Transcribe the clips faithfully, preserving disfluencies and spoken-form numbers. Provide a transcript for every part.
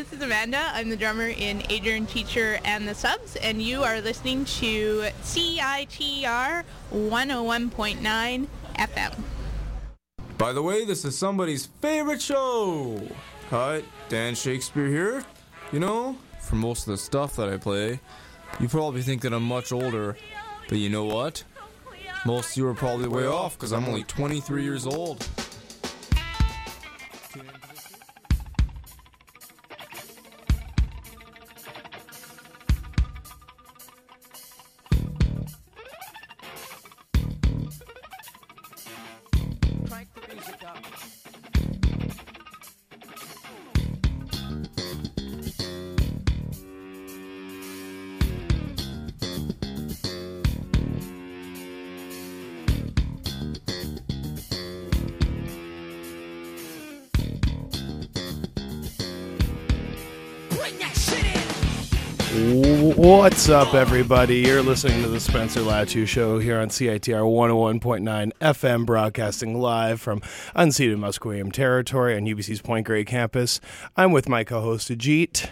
this is Amanda. I'm the drummer in Adrian Teacher and the Subs, and you are listening to C I T R one oh one point nine F M. By the way, this is somebody's favorite show. Hi, Dan Shakespeare here. You know, for most of the stuff that I play, you probably think that I'm much older, but you know what? Most of you are probably way off because I'm only twenty-three years old. What's up, everybody? You're listening to the Spencer Latu Show here on C I T R one oh one point nine F M, broadcasting live from unceded Musqueam territory on U B C's Point Grey campus. I'm with my co-host Ajit.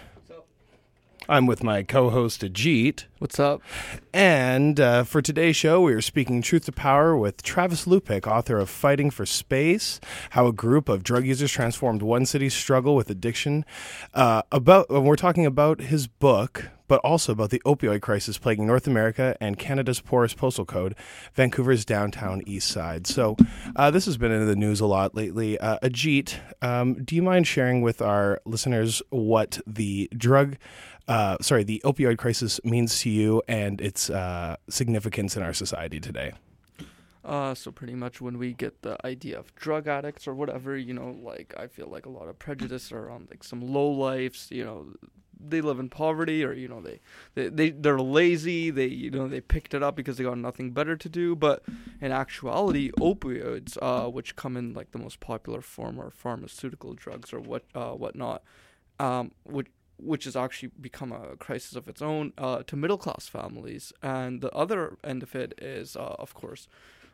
I'm with my co-host Ajit. What's up? And uh, for today's show, we are speaking truth to power with Travis Lupick, author of Fighting for Space, How a Group of Drug Users Transformed One City's Struggle with Addiction. Uh, about, we're talking about his book, but also about the opioid crisis plaguing North America and Canada's poorest postal code, Vancouver's downtown east side. So uh, this has been in the news a lot lately. Uh, Ajit, um, do you mind sharing with our listeners what the drug, uh, sorry, the opioid crisis means to you and its uh, significance in our society today? Uh, so pretty much when we get the idea of drug addicts or whatever, you know, like I feel like a lot of prejudice around like some lowlifes, you know, they live in poverty, or you know they, they they they're lazy, they you know they picked it up because they got nothing better to do. But in actuality, opioids, uh which come in like the most popular form, are pharmaceutical drugs or what uh whatnot, um which which has actually become a crisis of its own uh to middle class families. And the other end of it is uh of course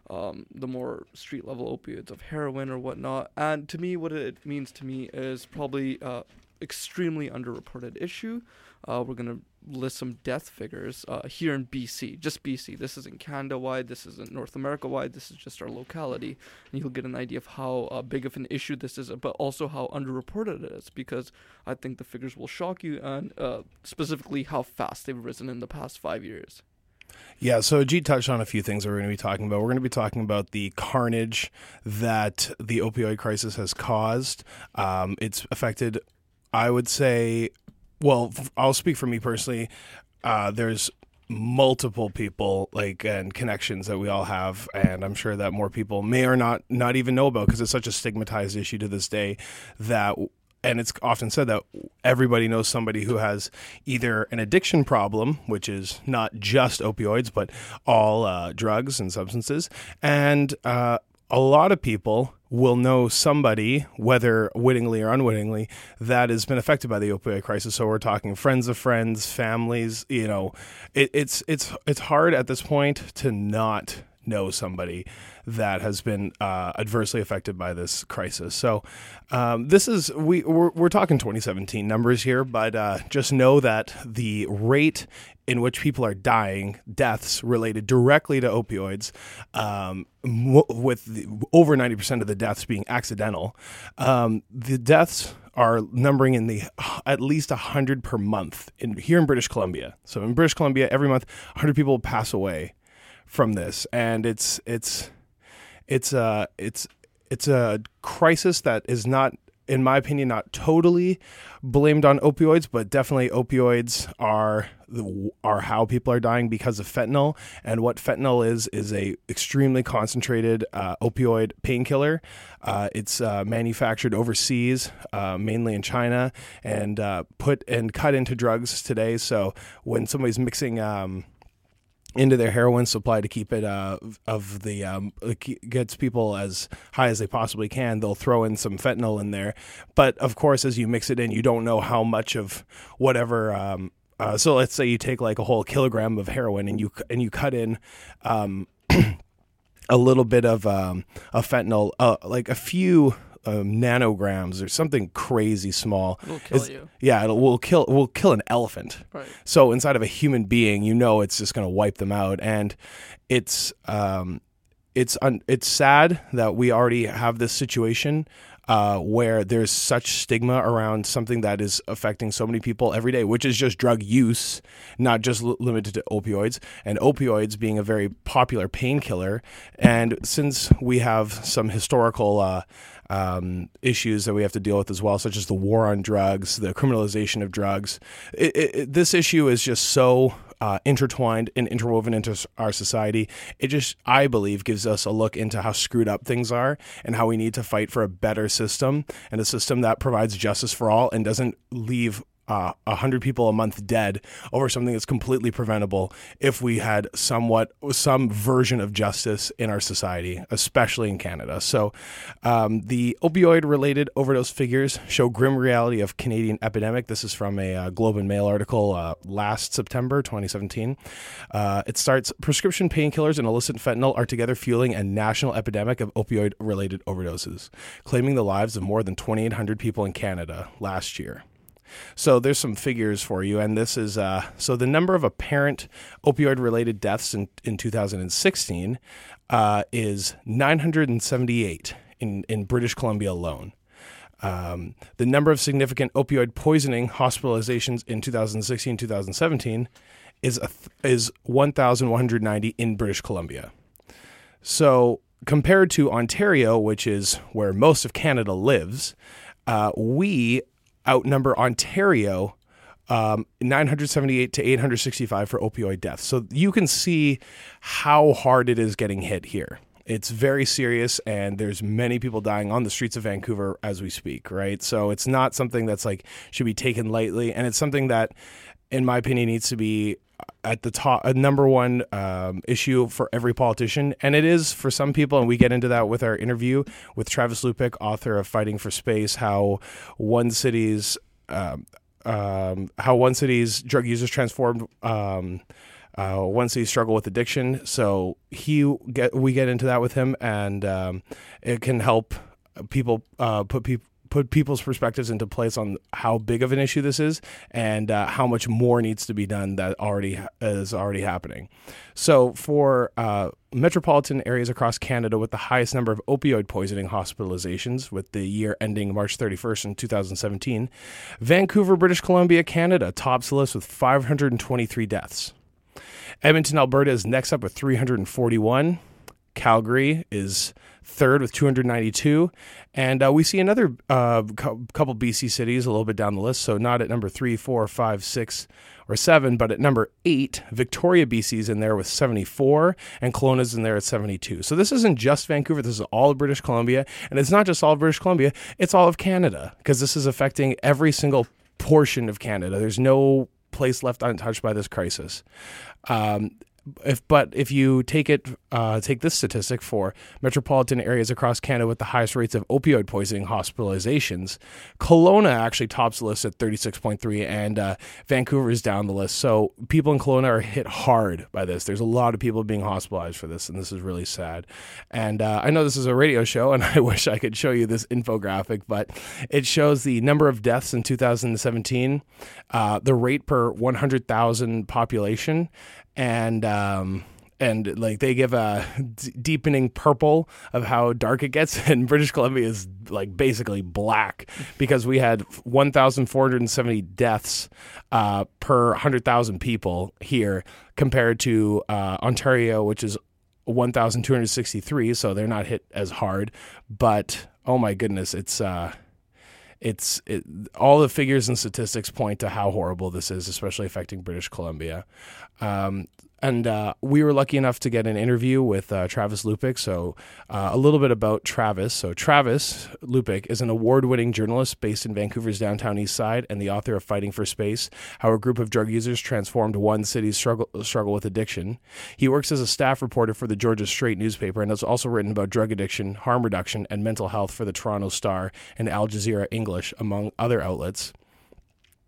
um the more street level opioids of heroin or whatnot. And to me, what it means to me is probably uh extremely underreported issue. Uh, we're going to list some death figures uh, here in B C, just B C. This isn't Canada-wide, this isn't North America-wide, this is just our locality. And you'll get an idea of how uh, big of an issue this is, but also how underreported it is, because I think the figures will shock you, and uh, specifically how fast they've risen in the past five years. Yeah, so Ajit touched on a few things that we're going to be talking about. We're going to be talking about the carnage that the opioid crisis has caused. Um, it's affected, I would say, well, I'll speak for me personally. Uh, there's multiple people like and connections that we all have, and I'm sure that more people may or not not even know about, because it's such a stigmatized issue to this day that, and it's often said that everybody knows somebody who has either an addiction problem, which is not just opioids, but all uh, drugs and substances, and uh, a lot of people will know somebody, whether wittingly or unwittingly, that has been affected by the opioid crisis. So we're talking friends of friends, families. You know, it, it's it's it's hard at this point to not know somebody that has been uh, adversely affected by this crisis. So um, this is we we're, we're talking twenty seventeen numbers here, but uh, just know that the rate in which people are dying, deaths related directly to opioids, um, m- with the, over ninety percent of the deaths being accidental, um, the deaths are numbering in the at least one hundred per month in here in British Columbia. So in British Columbia, every month, one hundred people pass away from this, and it's it's it's a it's it's a crisis that is not, in my opinion, not totally blamed on opioids, but definitely opioids are the, are how people are dying because of fentanyl. And what fentanyl is is a extremely concentrated uh, opioid painkiller. Uh, it's uh, manufactured overseas, uh, mainly in China, and uh, put and cut into drugs today. So when somebody's mixing um, into their heroin supply to keep it uh, of the um, gets people as high as they possibly can, they'll throw in some fentanyl in there. But of course, as you mix it in, you don't know how much of whatever. Um, uh, so let's say you take like a whole kilogram of heroin and you and you cut in um, a little bit of um, of fentanyl, uh, like a few. um, nanograms or something crazy small. It'll kill It's- you. Yeah, it will kill will kill an elephant. Right. So inside of a human being, you know, it's just going to wipe them out, and it's um, it's un- it's sad that we already have this situation uh, where there's such stigma around something that is affecting so many people every day, which is just drug use, not just l- limited to opioids, and opioids being a very popular painkiller. And since we have some historical uh, um, issues that we have to deal with as well, such as the war on drugs, the criminalization of drugs, it, it, it- this issue is just so uh, intertwined and interwoven into s- our society. It just, I believe, gives us a look into how screwed up things are and how we need to fight for a better system, and a system that provides justice for all and doesn't leave uh, one hundred people a month dead over something that's completely preventable if we had somewhat some version of justice in our society, especially in Canada. So um, the opioid-related overdose figures show grim reality of Canadian epidemic. This is from a uh, Globe and Mail article uh, last September twenty seventeen. Uh, it starts, prescription painkillers and illicit fentanyl are together fueling a national epidemic of opioid-related overdoses, claiming the lives of more than twenty-eight hundred people in Canada last year. So there's some figures for you, and this is uh, so the number of apparent opioid-related deaths in, in two thousand sixteen uh, is nine hundred seventy-eight in, in British Columbia alone. Um, the number of significant opioid poisoning hospitalizations in two thousand sixteen two thousand seventeen is a th- is one thousand one hundred ninety in British Columbia. So compared to Ontario, which is where most of Canada lives, uh, we outnumber Ontario um, nine hundred seventy-eight to eight hundred sixty-five for opioid deaths. So you can see how hard it is getting hit here. It's very serious, and there's many people dying on the streets of Vancouver as we speak, right? So it's not something that's like should be taken lightly, and it's something that, in my opinion, needs to be at the top, a number one um, issue for every politician. And it is for some people, and we get into that with our interview with Travis Lupick, author of Fighting for Space, how one city's um, um, how one city's drug users transformed um, uh, one city's struggle with addiction. So he get we get into that with him, and um, it can help people uh, put people. put people's perspectives into place on how big of an issue this is, and uh, how much more needs to be done that already is already happening. So for uh, metropolitan areas across Canada with the highest number of opioid poisoning hospitalizations, with the year ending March thirty-first in two thousand seventeen, Vancouver, British Columbia, Canada tops the list with five hundred twenty-three deaths. Edmonton, Alberta is next up with three hundred forty-one. Calgary is third with two hundred ninety-two. And uh, we see another uh, co- couple B C cities a little bit down the list. So not at number three, four, five, six, or seven, but at number eight, Victoria, B C is in there with seventy-four, and Kelowna's in there at seventy-two. So this isn't just Vancouver. This is all of British Columbia. And it's not just all of British Columbia. It's all of Canada, because this is affecting every single portion of Canada. There's no place left untouched by this crisis. Um, If, but if you take it, uh, take this statistic for metropolitan areas across Canada with the highest rates of opioid poisoning hospitalizations, Kelowna actually tops the list at thirty-six point three, and uh, Vancouver is down the list. So people in Kelowna are hit hard by this. There's a lot of people being hospitalized for this, and this is really sad. And uh, I know this is a radio show, and I wish I could show you this infographic, but it shows the number of deaths in two thousand seventeen, uh, the rate per one hundred thousand population, and um, and like they give a d- deepening purple of how dark it gets, and British Columbia is like basically black, because we had one thousand four hundred seventy deaths uh, per one hundred thousand people here, compared to uh, Ontario, which is one thousand two hundred sixty-three, so they're not hit as hard. But oh my goodness, it's uh, it's it, all the figures and statistics point to how horrible this is, especially affecting British Columbia. Um, and uh, we were lucky enough to get an interview with uh, Travis Lupick. So uh, a little bit about Travis. So Travis Lupick is an award-winning journalist based in Vancouver's downtown east side, and the author of Fighting for Space, How a Group of Drug Users Transformed One City's Struggle, struggle with Addiction. He works as a staff reporter for the Georgia Straight newspaper, and has also written about drug addiction, harm reduction, and mental health for the Toronto Star and Al Jazeera English, among other outlets.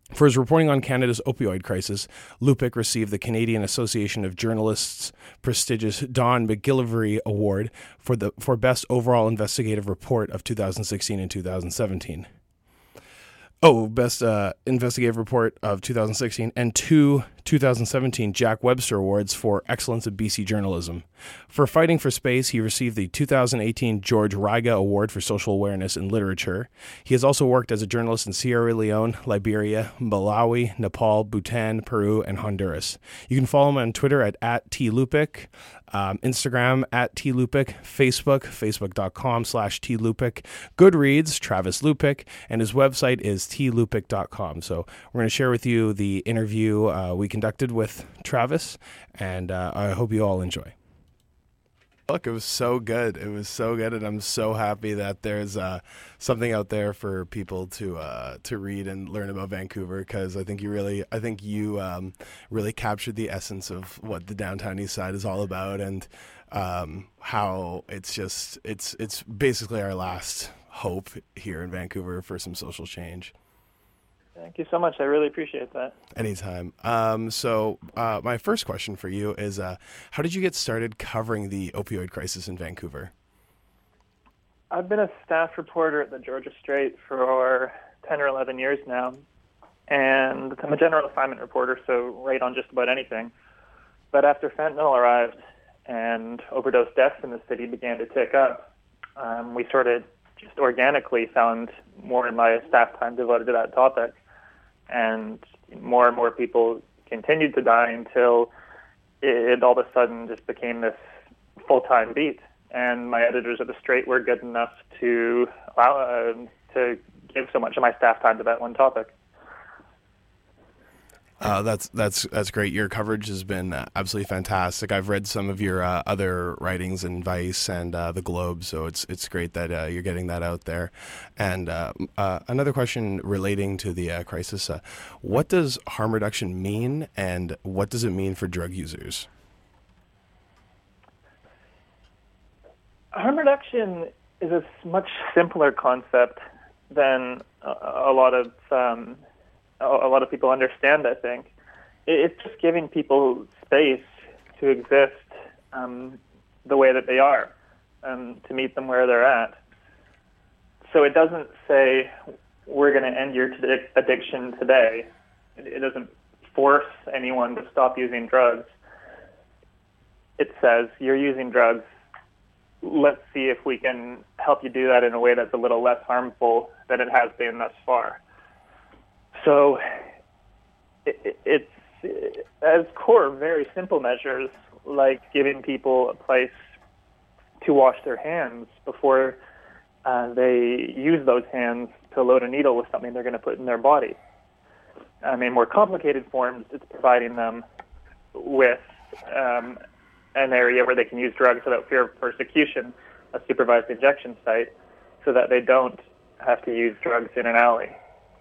For his reporting on Canada's opioid crisis, Lupick received the Canadian Association of Journalists' prestigious Don McGillivray Award for the for Best Overall Investigative Report of two thousand sixteen and two thousand seventeen. Oh, Best uh, Investigative Report of two thousand sixteen, and two two thousand seventeen Jack Webster Awards for Excellence in B C Journalism. For Fighting for Space, he received the two thousand eighteen George Riga Award for Social Awareness in Literature. He has also worked as a journalist in Sierra Leone, Liberia, Malawi, Nepal, Bhutan, Peru, and Honduras. You can follow him on Twitter at, at tlupick, um, Instagram at tlupick, Facebook, facebook.com slash tlupick, Goodreads, Travis Lupick, and his website is tlupick dot com. So we're going to share with you the interview uh, we conducted with Travis, and uh, I hope you all enjoy. Look, it was so good. It was so good, and I'm so happy that there's uh, something out there for people to uh, to read and learn about Vancouver. Because I think you really, I think you um, really captured the essence of what the downtown east side is all about, and um, how it's just it's it's basically our last hope here in Vancouver for some social change. Thank you so much. I really appreciate that. Anytime. Um, so uh, my first question for you is, uh, how did you get started covering the opioid crisis in Vancouver? I've been a staff reporter at the Georgia Straight for ten or eleven years now, and I'm a general assignment reporter, so right on just about anything. But after fentanyl arrived and overdose deaths in the city began to tick up, um, we sort of just organically found more in my staff time devoted to that topic. And more and more people continued to die until it, it all of a sudden just became this full-time beat. And my editors at the Straight were good enough to allow uh, to give so much of my staff time to that one topic. Uh, that's that's that's great. Your coverage has been uh, absolutely fantastic. I've read some of your uh, other writings in Vice and uh, the Globe, so it's it's great that uh, you're getting that out there. And uh, uh, another question relating to the uh, crisis: uh, what does harm reduction mean, and what does it mean for drug users? Harm reduction is a much simpler concept than a, a lot of um, a lot of people understand, I think. It's just giving people space to exist um, the way that they are, um, to meet them where they're at. So it doesn't say, we're going to end your t- addiction today. It, it doesn't force anyone to stop using drugs. It says, you're using drugs. Let's see if we can help you do that in a way that's a little less harmful than it has been thus far. So it, it's, it, as core, very simple measures like giving people a place to wash their hands before uh, they use those hands to load a needle with something they're going to put in their body. Um, in more complicated forms, it's providing them with um, an area where they can use drugs without fear of persecution, a supervised injection site, so that they don't have to use drugs in an alley.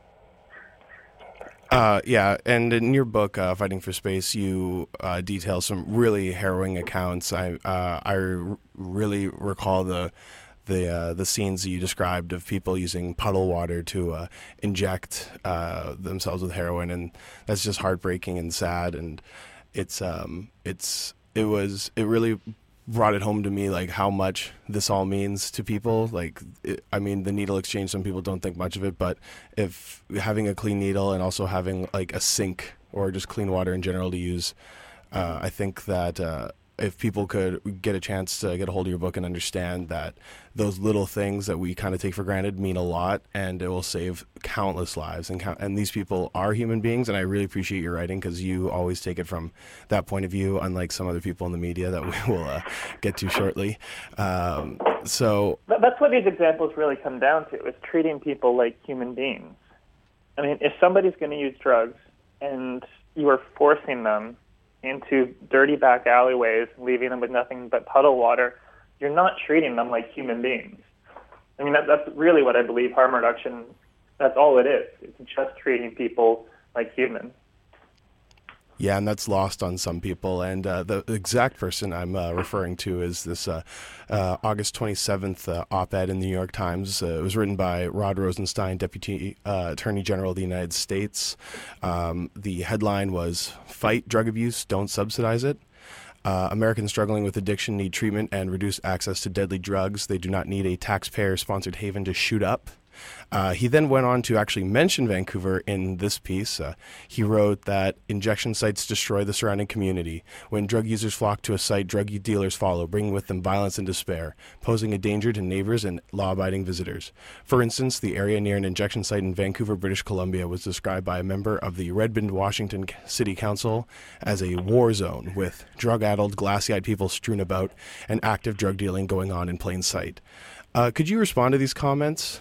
Uh, yeah, and in your book, uh, Fighting for Space, you uh, detail some really harrowing accounts. I uh, I r- really recall the the uh, the scenes that you described of people using puddle water to uh, inject uh, themselves with heroin, and that's just heartbreaking and sad. And it's um it's it was it really brought it home to me, like how much this all means to people. Like, it, I mean, the needle exchange, some people don't think much of it, but if having a clean needle and also having like a sink or just clean water in general to use, uh, I think that uh, if people could get a chance to get a hold of your book and understand that those little things that we kind of take for granted mean a lot, and it will save countless lives. And count- and these people are human beings, and I really appreciate your writing because you always take it from that point of view, unlike some other people in the media that we will uh, get to shortly. Um, so that's what these examples really come down to, is treating people like human beings. I mean, if somebody's going to use drugs and you are forcing them into dirty back alleyways, leaving them with nothing but puddle water, you're not treating them like human beings. I mean, that, that's really what I believe harm reduction, that's all it is. It's just treating people like humans. Yeah, and that's lost on some people. And uh, the exact person I'm uh, referring to is this uh, uh, August twenty-seventh uh, op-ed in the New York Times. Uh, it was written by Rod Rosenstein, Deputy uh, Attorney General of the United States. Um, the headline was, "Fight Drug Abuse, Don't Subsidize It." Uh, Americans struggling with addiction need treatment and reduced access to deadly drugs. They do not need a taxpayer-sponsored haven to shoot up. Uh, he then went on to actually mention Vancouver in this piece. Uh, he wrote that injection sites destroy the surrounding community. When drug users flock to a site, drug dealers follow, bringing with them violence and despair, posing a danger to neighbors and law-abiding visitors. For instance, the area near an injection site in Vancouver, British Columbia, was described by a member of the Red Bend, Washington City Council as a war zone with drug-addled, glassy-eyed people strewn about and active drug dealing going on in plain sight. Uh, could you respond to these comments?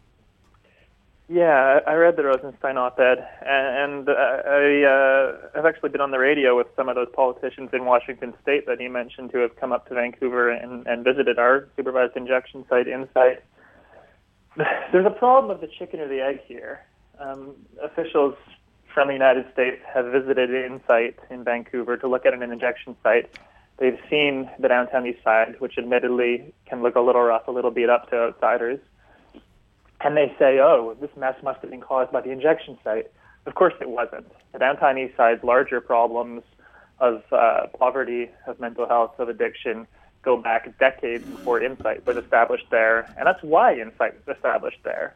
Yeah, I read the Rosenstein op-ed, and uh, I uh, have actually been on the radio with some of those politicians in Washington State that he mentioned who have come up to Vancouver and, and visited our supervised injection site, Insight. There's a problem of the chicken or the egg here. Um, officials from the United States have visited Insight in Vancouver to look at an injection site. They've seen the downtown east side, which admittedly can look a little rough, a little beat up to outsiders. And they say, oh, this mess must have been caused by the injection site. Of course it wasn't. The downtown east side's larger problems of uh, poverty, of mental health, of addiction go back decades before Insight was established there. And that's why Insight was established there.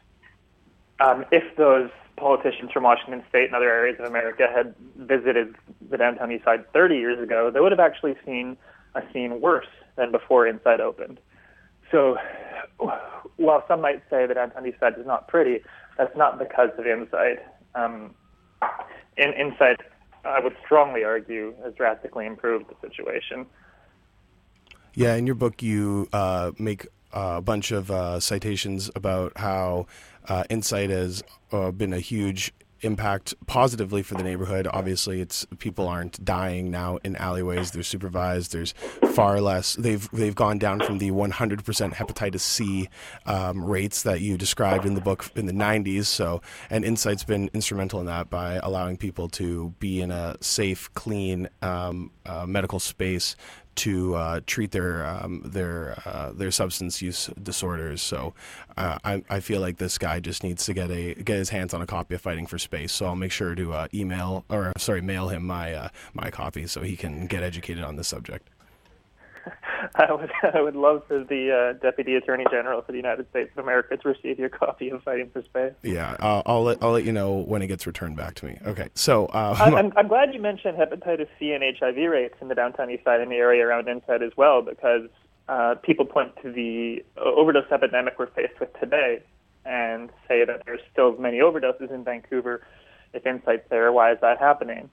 Um, if those politicians from Washington State and other areas of America had visited the downtown east side thirty years ago, they would have actually seen a scene worse than before Insight opened. So while some might say that downtown east side is not pretty, that's not because of Insight. Um, in, Insight, I would strongly argue, has drastically improved the situation. Yeah, in your book you uh, make a bunch of uh, citations about how uh, Insight has uh, been a huge impact positively for the neighborhood. Obviously, it's people aren't dying now in alleyways. They're supervised. There's far less. They've they've gone down from the one hundred percent hepatitis C um, rates that you described in the book in the nineties. So, and Insight's been instrumental in that by allowing people to be in a safe, clean um, uh, medical space to uh, treat their um, their uh, their substance use disorders. So uh, I, I feel like this guy just needs to get a get his hands on a copy of Fighting for Space. So I'll make sure to uh, email or sorry mail him my uh, my copy so he can get educated on this subject. I would I would love for the uh, Deputy Attorney General for the United States of America to receive your copy of Fighting for Space. Yeah, uh, I'll let I'll let you know when it gets returned back to me. Okay, so uh, I'm, I'm glad you mentioned hepatitis C and H I V rates in the downtown east side and the area around Insight as well, because uh, people point to the overdose epidemic we're faced with today and say that there's still many overdoses in Vancouver. If Insight's there, why is that happening?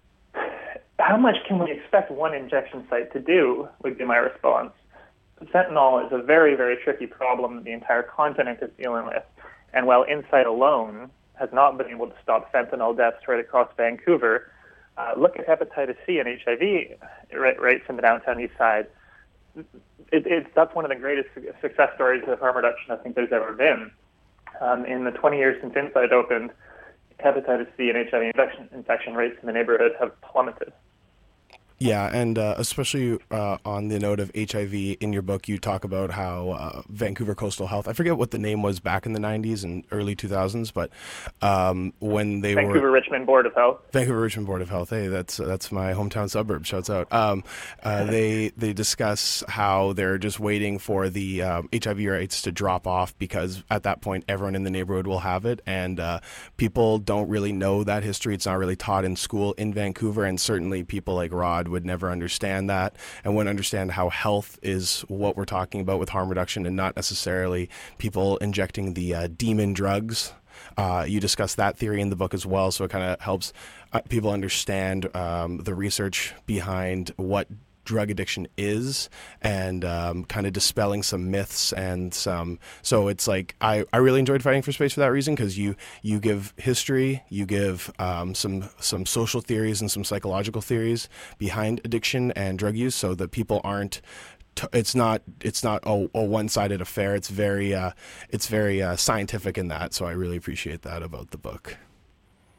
How much can we expect one injection site to do, would be my response. Fentanyl is a very, very tricky problem that the entire continent is dealing with. And while Insight alone has not been able to stop fentanyl deaths right across Vancouver, uh, look at hepatitis C and H I V rates in the downtown east side. It, it's, that's one of the greatest success stories of harm reduction I think there's ever been. Um, in the twenty years since Insight opened, hepatitis C and H I V infection, infection rates in the neighborhood have plummeted. Yeah, and uh, especially uh, on the note of H I V, in your book you talk about how uh, Vancouver Coastal Health, I forget what the name was back in the nineties and early two thousands, but um, when they Vancouver were... Richmond Board of Health. Vancouver Richmond Board of Health, hey, that's that's my hometown suburb, shouts out. Um, uh, they they discuss how they're just waiting for the um, H I V rates to drop off because at that point everyone in the neighborhood will have it, and uh, people don't really know that history. It's not really taught in school in Vancouver, and certainly people like Rod would never understand that and wouldn't understand how health is what we're talking about with harm reduction and not necessarily people injecting the uh, demon drugs. Uh, you discuss that theory in the book as well, so it kind of helps uh, people understand um, the research behind what drug addiction is and um, kind of dispelling some myths and some so it's like I, I really enjoyed Fighting for Space for that reason, because you you give history, you give um, some some social theories and some psychological theories behind addiction and drug use so that people aren't t- it's not it's not a, a one-sided affair. It's very uh, it's very uh, scientific in that, so I really appreciate that about the book.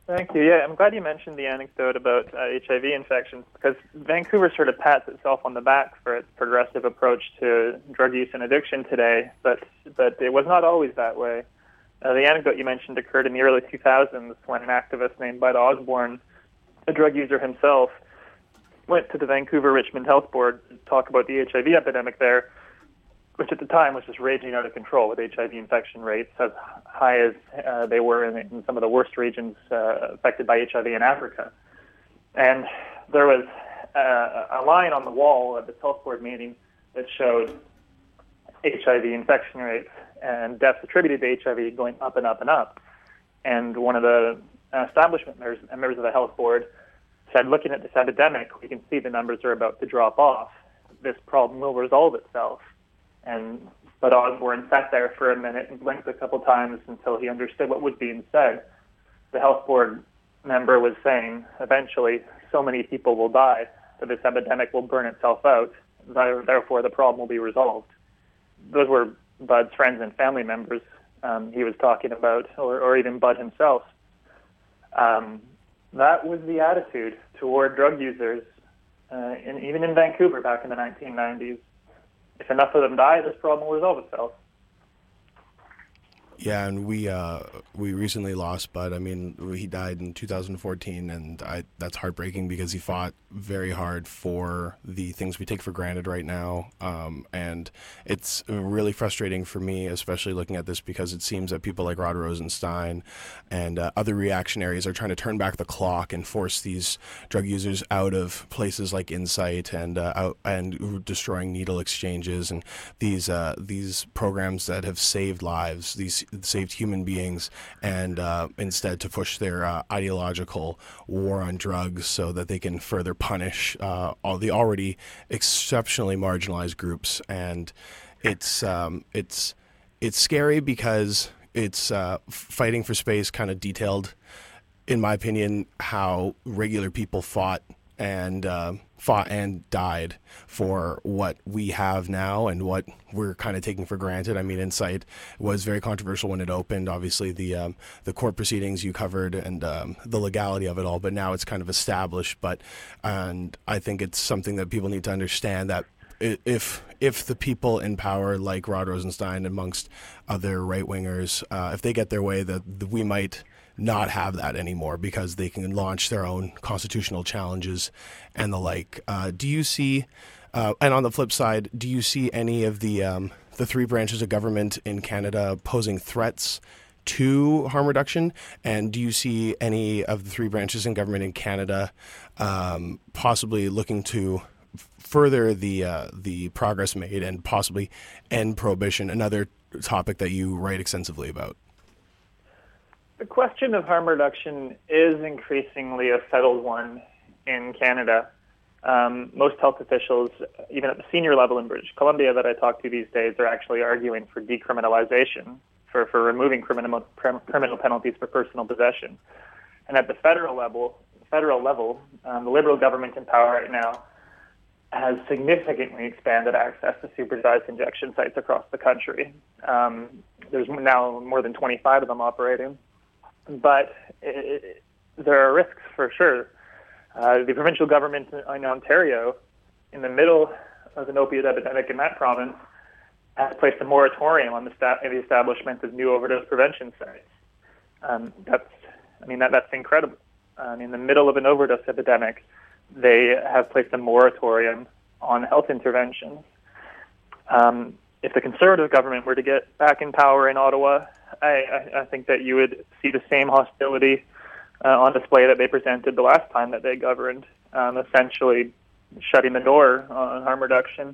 Thank you. Yeah, I'm glad you mentioned the anecdote about uh, H I V infections, because Vancouver sort of pats itself on the back for its progressive approach to drug use and addiction today, but but it was not always that way. Uh, the anecdote you mentioned occurred in the early two thousands when an activist named Bud Osborne, a drug user himself, went to the Vancouver Richmond Health Board to talk about the H I V epidemic there, which at the time was just raging out of control with H I V infection rates as high as uh, they were in, in some of the worst regions uh, affected by H I V in Africa. And there was uh, a line on the wall at the health board meeting that showed H I V infection rates and deaths attributed to H I V going up and up and up. And one of the establishment members, members of the health board said, looking at this epidemic, we can see the numbers are about to drop off. This problem will resolve itself. And Bud Osborne sat there for a minute and blinked a couple times until he understood what was being said. The health board member was saying, eventually, so many people will die that this epidemic will burn itself out. Therefore, the problem will be resolved. Those were Bud's friends and family members um, he was talking about, or, or even Bud himself. Um, that was the attitude toward drug users, uh, in, even in Vancouver back in the nineteen nineties. If enough of them die, this problem will resolve itself. Yeah, and we uh, we recently lost Bud. I mean, he died in two thousand fourteen, and I, that's heartbreaking because he fought very hard for the things we take for granted right now. Um, and it's really frustrating for me, especially looking at this, because it seems that people like Rod Rosenstein and uh, other reactionaries are trying to turn back the clock and force these drug users out of places like Insight and uh, out and destroying needle exchanges and these uh, these programs that have saved lives. These saved human beings, and uh, instead to push their uh, ideological war on drugs so that they can further punish uh, all the already exceptionally marginalized groups. And it's um, it's it's scary because it's uh, Fighting for Space kind of detailed, in my opinion, how regular people fought and uh, fought and died for what we have now and what we're kind of taking for granted. I mean, Insight was very controversial when it opened. Obviously, the um, the court proceedings you covered and um, the legality of it all, but now it's kind of established. But and I think it's something that people need to understand, that if if the people in power, like Rod Rosenstein amongst other right wingers, uh, if they get their way, that we might not have that anymore because they can launch their own constitutional challenges and the like. Uh, do you see, uh, and on the flip side, do you see any of the um, the three branches of government in Canada posing threats to harm reduction? And do you see any of the three branches in government in Canada um, possibly looking to further the uh, the progress made and possibly end prohibition, another topic that you write extensively about? The question of harm reduction is increasingly a settled one in Canada. Um, most health officials, even at the senior level in British Columbia that I talk to these days, are actually arguing for decriminalization, for, for removing criminal criminal penalties for personal possession. And at the federal level, federal level, um, the Liberal government in power right now has significantly expanded access to supervised injection sites across the country. Um, there's now more than twenty-five of them operating. But it, there are risks for sure. Uh, the provincial government in Ontario, in the middle of an opiate epidemic in that province, has placed a moratorium on the, sta- the establishment of new overdose prevention sites. Um, that's, I mean, that, that's incredible. Um, in the middle of an overdose epidemic, they have placed a moratorium on health interventions. Um, if the Conservative government were to get back in power in Ottawa, I, I think that you would see the same hostility uh, on display that they presented the last time that they governed, um, essentially shutting the door on harm reduction.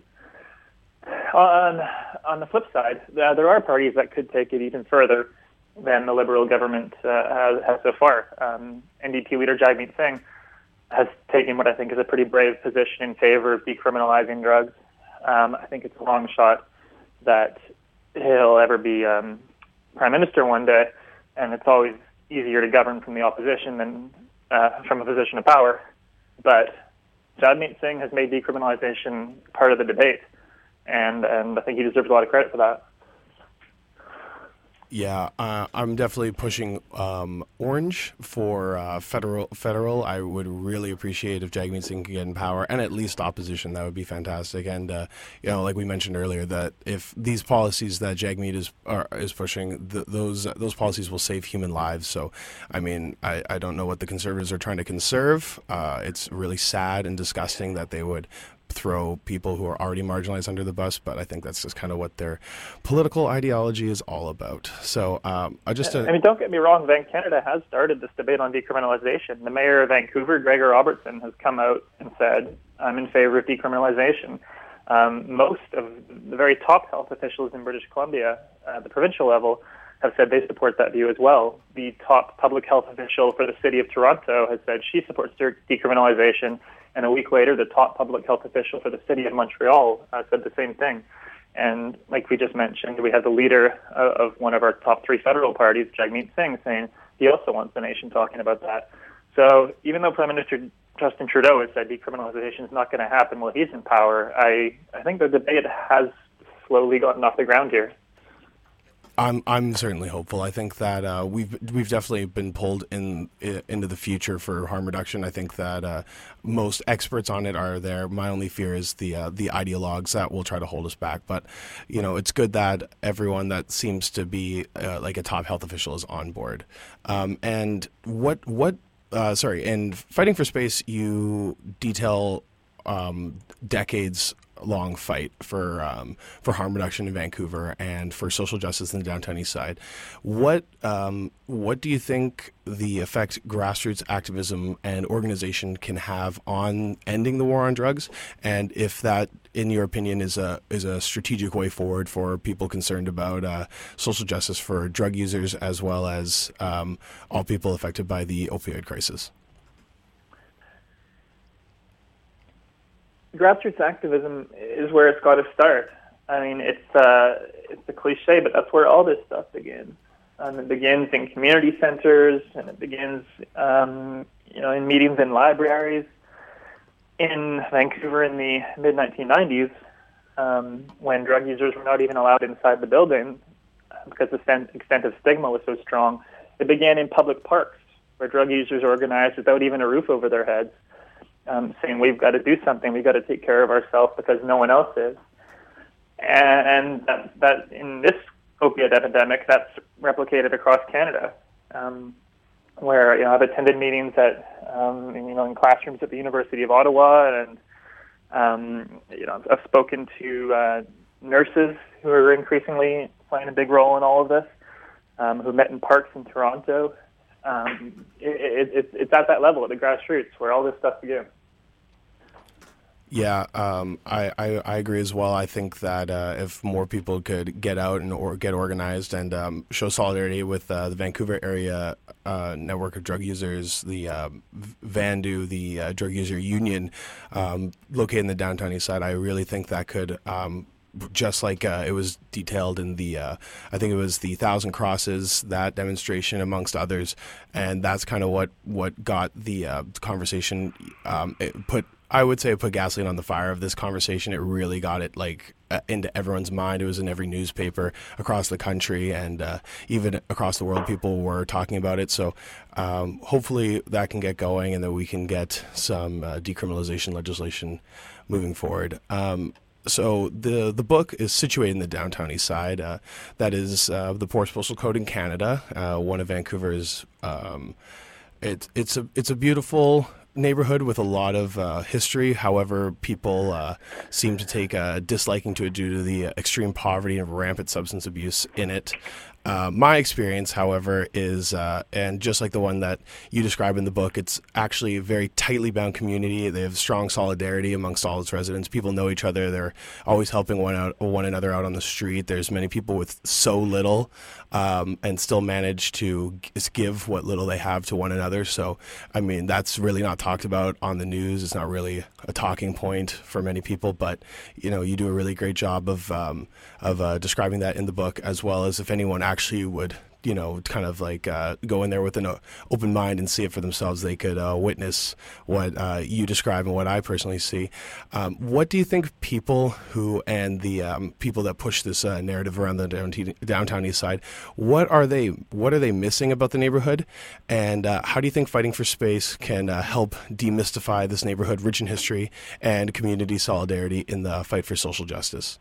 On, on the flip side, uh, there are parties that could take it even further than the Liberal government uh, has, has so far. Um, N D P leader Jagmeet Singh has taken what I think is a pretty brave position in favor of decriminalizing drugs. Um, I think it's a long shot that he'll ever be um, Prime Minister one day, and it's always easier to govern from the opposition than uh, from a position of power. But Jagmeet Singh has made decriminalization part of the debate, and, and I think he deserves a lot of credit for that. Yeah, uh, I'm definitely pushing um, orange for uh, federal. Federal, I would really appreciate if Jagmeet Singh could get in power, and at least opposition. That would be fantastic. And uh, you know, like we mentioned earlier, that if these policies that Jagmeet is are, is pushing, th- those those policies will save human lives. So, I mean, I, I don't know what the Conservatives are trying to conserve. Uh, it's really sad and disgusting that they would throw people who are already marginalized under the bus, but I think that's just kind of what their political ideology is all about. So um, I just... Uh, I mean, don't get me wrong, Van Canada has started this debate on decriminalization. The mayor of Vancouver, Gregor Robertson, has come out and said, I'm in favor of decriminalization. Um, most of the very top health officials in British Columbia, at the provincial level, have said they support that view as well. The top public health official for the city of Toronto has said she supports decriminalization. And a week later, the top public health official for the city of Montreal uh, said the same thing. And like we just mentioned, we have the leader uh, of one of our top three federal parties, Jagmeet Singh, saying he also wants the nation talking about that. So even though Prime Minister Justin Trudeau has said decriminalization is not going to happen while he's in power, I, I think the debate has slowly gotten off the ground here. I'm I'm certainly hopeful. I think that uh, we've we've definitely been pulled in, in into the future for harm reduction. I think that uh, most experts on it are there. My only fear is the uh, the ideologues that will try to hold us back. But you know, it's good that everyone that seems to be uh, like a top health official is on board. Um, and what what uh, sorry, in Fighting for Space, you detail um, decades. long fight for um, for harm reduction in Vancouver and for social justice in the downtown east side. What um, what do you think the effect grassroots activism and organization can have on ending the war on drugs? And if that, in your opinion, is a is a strategic way forward for people concerned about uh, social justice for drug users as well as um, all people affected by the opioid crisis? Grassroots activism is where it's got to start. I mean, it's uh, it's a cliche, but that's where all this stuff begins. Um, it begins in community centers, and it begins, um, you know, in meetings in libraries. In Vancouver in the mid nineteen nineties, um, when drug users were not even allowed inside the building because the extent of stigma was so strong, it began in public parks where drug users organized without even a roof over their heads. Um, saying we've got to do something, we've got to take care of ourselves because no one else is. And that, that in this opiate epidemic, that's replicated across Canada, um, where you know I've attended meetings at um, you know in classrooms at the University of Ottawa, and um, you know I've spoken to uh, nurses who are increasingly playing a big role in all of this, um, who met in parks in Toronto. Um, it, it, it's at that level, at the grassroots, where all this stuff begins. Yeah, um, I, I, I agree as well. I think that uh, if more people could get out and or get organized and um, show solidarity with uh, the Vancouver area uh, network of drug users, the uh, VANDU, the uh, Drug User Union, um, located in the downtown east side, I really think that could um, just like uh, it was detailed in the, uh, I think it was the Thousand Crosses, that demonstration amongst others, and that's kind of what, what got the uh, conversation, um, it put, I would say it put gasoline on the fire of this conversation. It really got it like uh, into everyone's mind. It was in every newspaper across the country, and uh, even across the world, people were talking about it. So um, hopefully that can get going and that we can get some uh, decriminalization legislation moving forward. Um, So the the book is situated in the downtown east side. Uh, that is uh, the poorest postal code in Canada. Uh, one of Vancouver's. Um, it, it's a it's a beautiful neighborhood with a lot of uh, history. However, people uh, seem to take a disliking to it due to the extreme poverty and rampant substance abuse in it. Uh, my experience, however, is, uh, and just like the one that you describe in the book, it's actually a very tightly bound community. They have strong solidarity amongst all its residents. People know each other. They're always helping one out, one another out on the street. There's many people with so little um, and still manage to give what little they have to one another. So, I mean, that's really not talked about on the news. It's not really a talking point for many people, but, you know, you do a really great job of, um, of uh, describing that in the book, as well as if anyone actually would you know, kind of like uh, go in there with an uh, open mind and see it for themselves. They could uh, witness what uh, you describe and what I personally see. Um, what do you think people who and the um, people that push this uh, narrative around the downtown, downtown east side, what are they what are they missing about the neighborhood, and uh, how do you think Fighting for Space can uh, help demystify this neighborhood rich in history and community solidarity in the fight for social justice?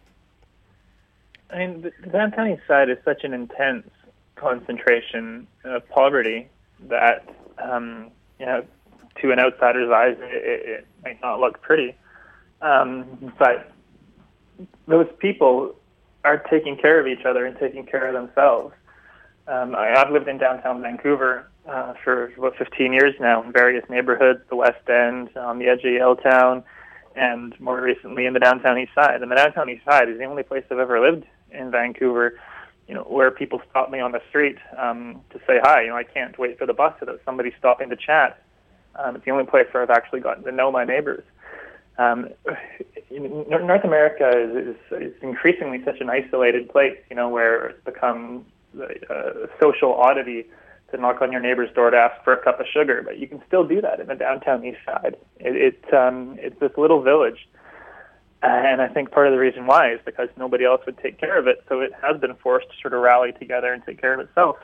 I mean, the the downtown east side is such an intense concentration of poverty that, um, you know, to an outsider's eyes, it, it might not look pretty. Um, but those people are taking care of each other and taking care of themselves. Um, I, I've lived in downtown Vancouver uh, for about fifteen years now in various neighborhoods, the West End, on the edge of Yale Town, and more recently in the downtown east side. And the downtown east side is the only place I've ever lived in Vancouver, you know, where people stop me on the street um, to say hi. You know, I can't wait for the bus without somebody stopping to chat. Um, it's the only place where I've actually gotten to know my neighbors. Um, North America is, is, is increasingly such an isolated place, you know, where it's become a social oddity to knock on your neighbor's door to ask for a cup of sugar. But you can still do that in the downtown east side. It, it, um, it's this little village. And I think part of the reason why is because nobody else would take care of it, so it has been forced to sort of rally together and take care of itself.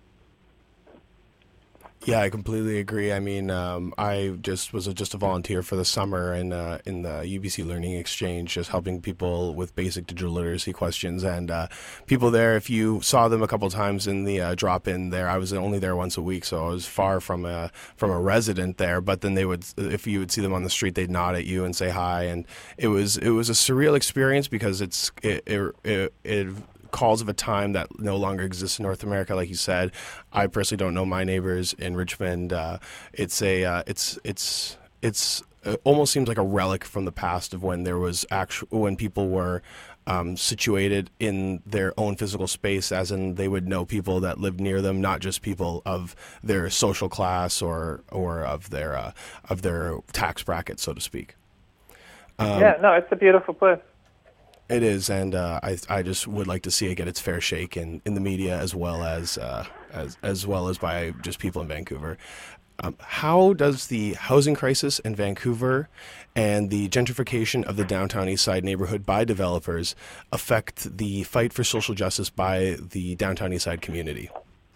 Yeah, I completely agree. I mean, um, I just was a, just a volunteer for the summer in uh, in the U B C Learning Exchange, just helping people with basic digital literacy questions. And uh, people there, if you saw them a couple of times in the uh, drop-in there, I was only there once a week, so I was far from a from a resident there. But then they would, if you would see them on the street, they'd nod at you and say hi, and it was it was a surreal experience because it's it it. it, it calls of a time that no longer exists in North America, like you said. I personally don't know my neighbors in Richmond. Uh, it's a, uh, it's, it's, it's, it almost seems like a relic from the past of when there was actual, when people were um, situated in their own physical space, as in they would know people that lived near them, not just people of their social class or, or of their, uh, of their tax bracket, so to speak. Um, yeah, no, it's a beautiful place. It is, and uh, I I just would like to see it get its fair shake in, in the media as well as uh, as as well as by just people in Vancouver. Um, how does the housing crisis in Vancouver and the gentrification of the downtown east side neighborhood by developers affect the fight for social justice by the downtown east side community?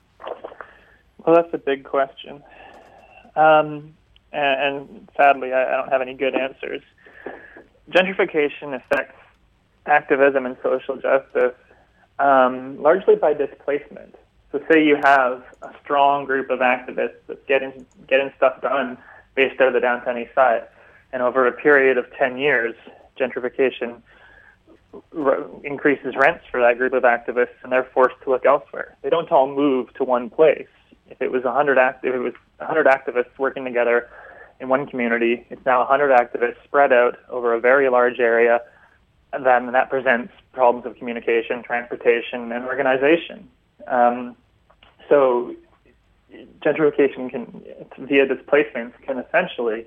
Well, that's a big question, um, and, and sadly, I, I don't have any good answers. Gentrification affects activism and social justice, um, largely by displacement. So say you have a strong group of activists that getting getting stuff done based out of the downtown east side, and over a period of ten years, gentrification r- increases rents for that group of activists, and they're forced to look elsewhere. They don't all move to one place. If it was one hundred act- if it was one hundred activists working together in one community, it's now one hundred activists spread out over a very large area. And then that presents problems of communication, transportation, and organization. Um, so gentrification can, via displacements, can essentially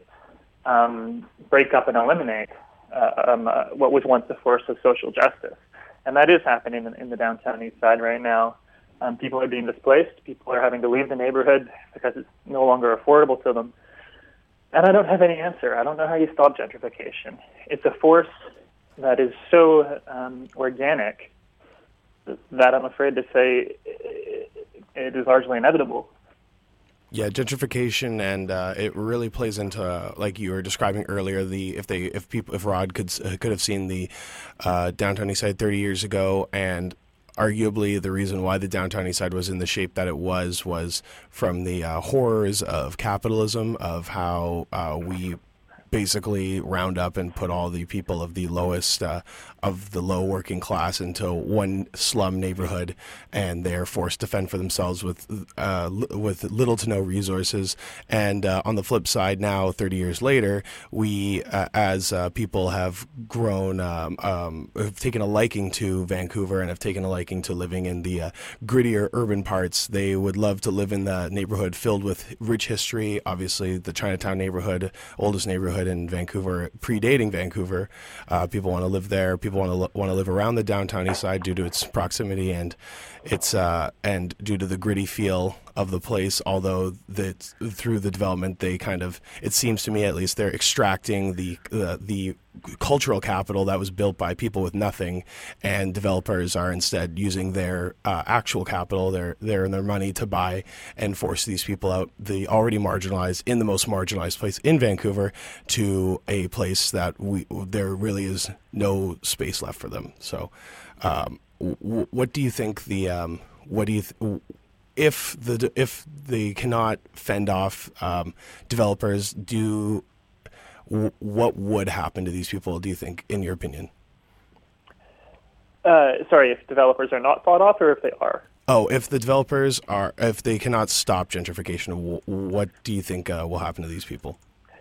um, break up and eliminate uh, um, uh, what was once a force of social justice. And that is happening in, in the downtown east side right now. Um, people are being displaced. People are having to leave the neighborhood because it's no longer affordable to them. And I don't have any answer. I don't know how you stop gentrification. It's a force that is so um, organic that I'm afraid to say it is largely inevitable. Yeah, gentrification, and uh, it really plays into, uh, like you were describing earlier, the if they if people if Rod could uh, could have seen the uh, downtown east side thirty years ago, and arguably the reason why the downtown east side was in the shape that it was was from the uh, horrors of capitalism, of how uh, we basically round up and put all the people of the lowest uh, of the low working class into one slum neighborhood, and they're forced to fend for themselves with uh, l- with little to no resources. And uh, on the flip side, now thirty years later, we uh, as uh, people have grown, um, um, have taken a liking to Vancouver and have taken a liking to living in the uh, grittier urban parts. They would love to live in the neighborhood filled with rich history. Obviously, the Chinatown neighborhood, oldest neighborhood in Vancouver, predating Vancouver. Uh, people want to live there. People people want to lo- want to live around the downtown east side due to its proximity and its uh, and due to the gritty feel of the place. Although that through the development, they kind of, it seems to me at least, they're extracting the the, the cultural capital that was built by people with nothing, and developers are instead using their uh, actual capital, their their their money to buy and force these people out, the already marginalized, in the most marginalized place in Vancouver, to a place that we there really is no space left for them. So, um, w- what do you think the um, what do you th- if the if they cannot fend off um, developers, do w- what would happen to these people, do you think, in your opinion? Uh, sorry, if developers are not fought off, or if they are? Oh, if the developers are, if they cannot stop gentrification, w- what do you think uh, will happen to these people?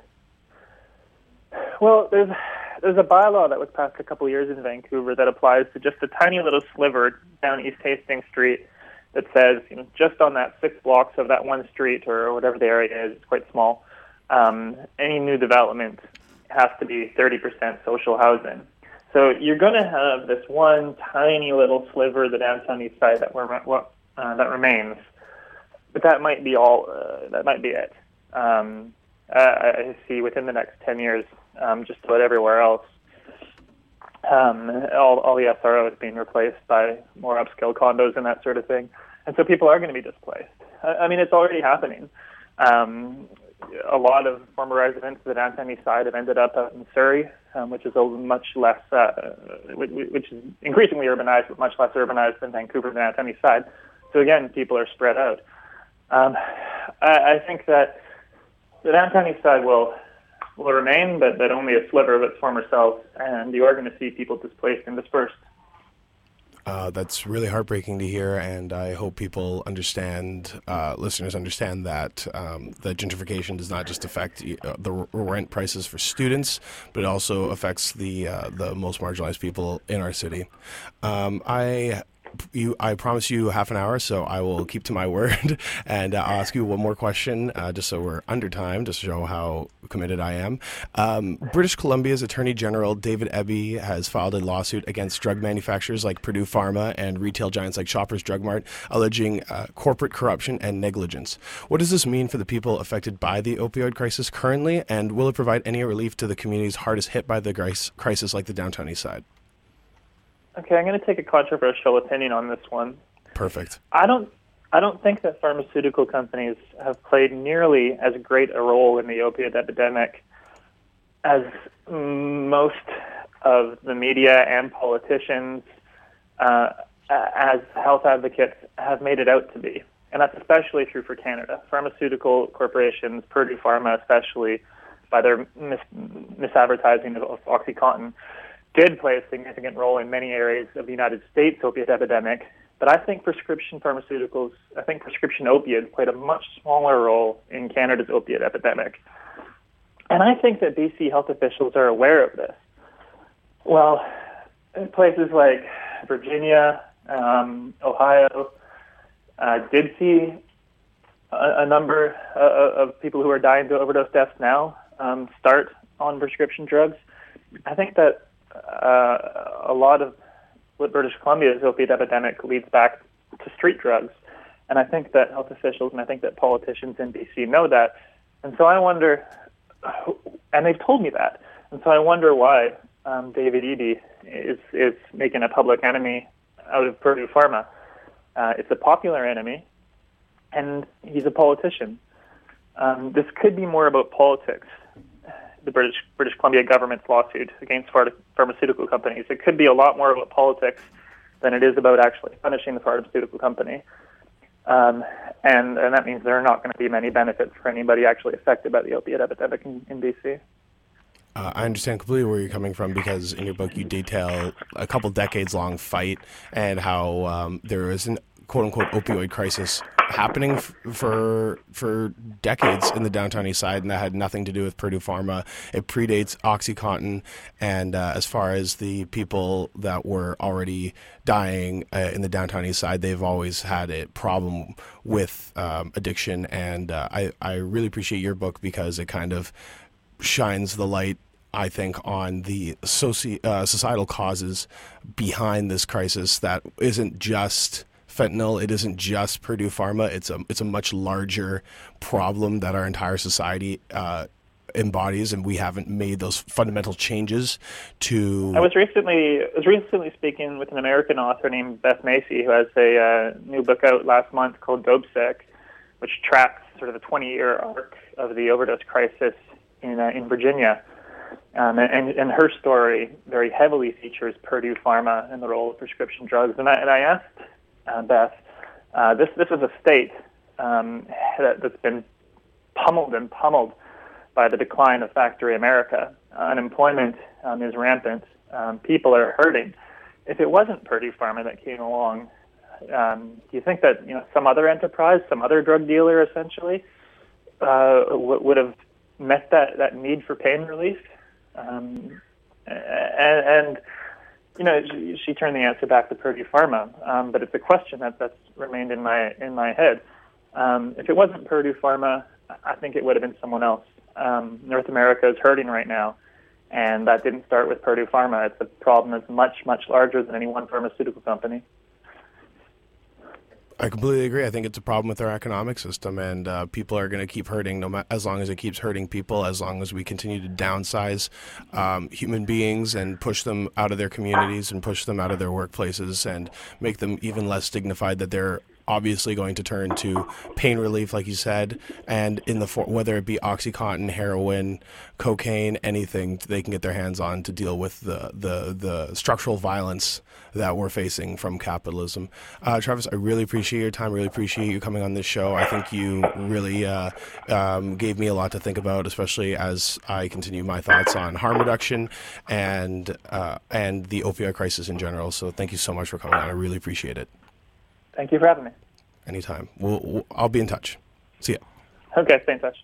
Well, there's there's a bylaw that was passed a couple of years in Vancouver that applies to just a tiny little sliver down East Hastings Street that says, you know, just on that six blocks of that one street or whatever the area is, it's quite small, um, any new development has to be thirty percent social housing. So you're going to have this one tiny little sliver of the downtown east side that we're, uh, that remains, but that might be all. Uh, that might be it. Um, I see within the next ten years, um, just about everywhere else, um, all, all the S R O is being replaced by more upscale condos and that sort of thing. And so people are going to be displaced. I, I mean, it's already happening. Um, a lot of former residents of the downtown east side have ended up out in Surrey, um, which is a much less, uh, which, which is increasingly urbanized, but much less urbanized than Vancouver, the downtown east side. So again, people are spread out. Um, I, I think that the downtown east side will will remain, but, but only a sliver of its former self, and you are going to see people displaced and dispersed. Uh, that's really heartbreaking to hear, and I hope people understand, uh, listeners understand that um, that gentrification does not just affect uh, the r- rent prices for students, but it also affects the uh, the most marginalized people in our city. Um, I. You, I promise you half an hour, so I will keep to my word, and uh, I'll ask you one more question, uh, just so we're under time, just to show how committed I am. Um, British Columbia's Attorney General David Eby has filed a lawsuit against drug manufacturers like Purdue Pharma and retail giants like Shoppers Drug Mart, alleging uh, corporate corruption and negligence. What does this mean for the people affected by the opioid crisis currently, and will it provide any relief to the communities hardest hit by the crisis, like the downtown east side? Okay, I'm going to take a controversial opinion on this one. Perfect. I don't I don't think that pharmaceutical companies have played nearly as great a role in the opioid epidemic as most of the media and politicians, uh, as health advocates, have made it out to be. And that's especially true for Canada. Pharmaceutical corporations, Purdue Pharma especially, by their mis- misadvertising of OxyContin, did play a significant role in many areas of the United States opiate epidemic, but I think prescription pharmaceuticals, I think prescription opiates played a much smaller role in Canada's opiate epidemic. And I think that B C health officials are aware of this. Well, in places like Virginia, um, Ohio, uh, did see a, a number uh, of people who are dying to overdose deaths now um, start on prescription drugs. I think that Uh, a lot of what British Columbia's opiate epidemic leads back to street drugs. And I think that health officials and I think that politicians in B C know that. And so I wonder, and they've told me that, and so I wonder why um, David Eby is, is making a public enemy out of Purdue Pharma. Uh, it's a popular enemy, and he's a politician. Um, this could be more about politics. The British British Columbia government's lawsuit against phar- pharmaceutical companies. It could be a lot more about politics than it is about actually punishing the pharmaceutical company. Um, and, and that means there are not going to be many benefits for anybody actually affected by the opiate epidemic in, in B C. Uh, I understand completely where you're coming from, because in your book you detail a couple decades-long fight and how um, there is an quote-unquote opioid crisis happening f- for for decades in the downtown east side, and that had nothing to do with Purdue Pharma. It predates OxyContin, and uh, as far as the people that were already dying uh, in the downtown east side, they've always had a problem with um, addiction, and uh, I, I really appreciate your book because it kind of shines the light I think, on the soci- uh, societal causes behind this crisis that isn't just fentanyl. It isn't just Purdue Pharma. It's a it's a much larger problem that our entire society uh, embodies, and we haven't made those fundamental changes to. I was recently I was recently speaking with an American author named Beth Macy, who has a uh, new book out last month called Dope Sick, which tracks sort of the twenty-year arc of the overdose crisis in uh, in Virginia. Um, and, and her story very heavily features Purdue Pharma and the role of prescription drugs. And I, and I asked uh, Beth, uh, this this is a state um, that, that's been pummeled and pummeled by the decline of factory America. Uh, unemployment um, is rampant. Um, people are hurting. If it wasn't Purdue Pharma that came along, um, do you think that you know some other enterprise, some other drug dealer, essentially, uh, w- would have met that, that need for pain relief? Um, and, and, you know, she, she turned the answer back to Purdue Pharma, um, but it's a question that, that's remained in my in my head. Um, if it wasn't Purdue Pharma, I think it would have been someone else. Um, North America is hurting right now, and that didn't start with Purdue Pharma. It's a problem that's much, much larger than any one pharmaceutical company. I completely agree. I think it's a problem with our economic system, and uh, people are going to keep hurting no ma- as long as it keeps hurting people, as long as we continue to downsize um, human beings and push them out of their communities and push them out of their workplaces and make them even less dignified, that they're obviously going to turn to pain relief, like you said, and in the for- whether it be OxyContin, heroin, cocaine, anything they can get their hands on to deal with the the, the structural violence that we're facing from capitalism. Uh, Travis, I really appreciate your time. Really appreciate you coming on this show. I think you really uh, um, gave me a lot to think about, especially as I continue my thoughts on harm reduction and uh, and the opioid crisis in general. So thank you so much for coming on. I really appreciate it. Thank you for having me. Anytime. We'll, we'll, I'll be in touch. See ya. Okay, stay in touch.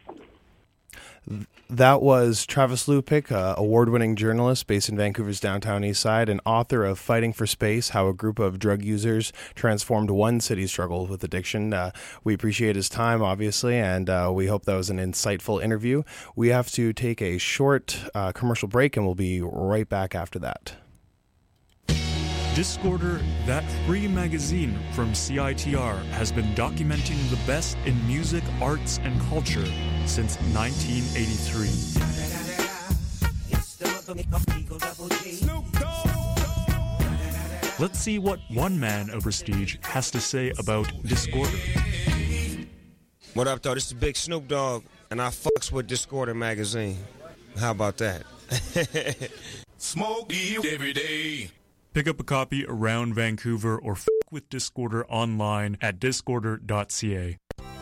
That was Travis Lupick, uh, award-winning journalist based in Vancouver's downtown east side and author of Fighting for Space, How a Group of Drug Users Transformed One City's Struggle with Addiction. Uh, we appreciate his time, obviously, and uh, we hope that was an insightful interview. We have to take a short uh, commercial break, and we'll be right back after that. Discorder, that free magazine from C I T R, has been documenting the best in music, arts, and culture since nineteen eighty-three. Let's see what one man of prestige has to say about Discorder. What up, though? This is Big Snoop Dogg, and I fucks with Discorder magazine. How about that? Smoke you every day. Pick up a copy around Vancouver or f*** with Discorder online at discorder dot c a.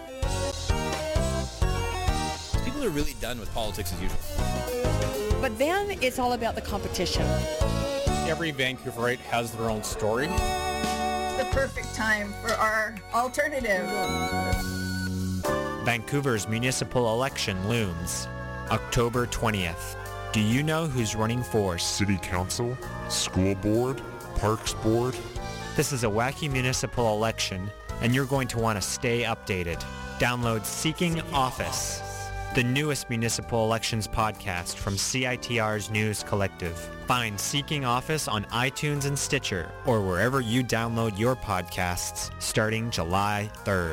People are really done with politics as usual. But then it's all about the competition. Every Vancouverite has their own story. The perfect time for our alternative. Vancouver's municipal election looms, October twentieth. Do you know who's running for City Council, School Board, Parks Board? This is a wacky municipal election, and you're going to want to stay updated. Download Seeking Office, the newest municipal elections podcast from C I T R's News Collective. Find Seeking Office on iTunes and Stitcher, or wherever you download your podcasts, starting July third.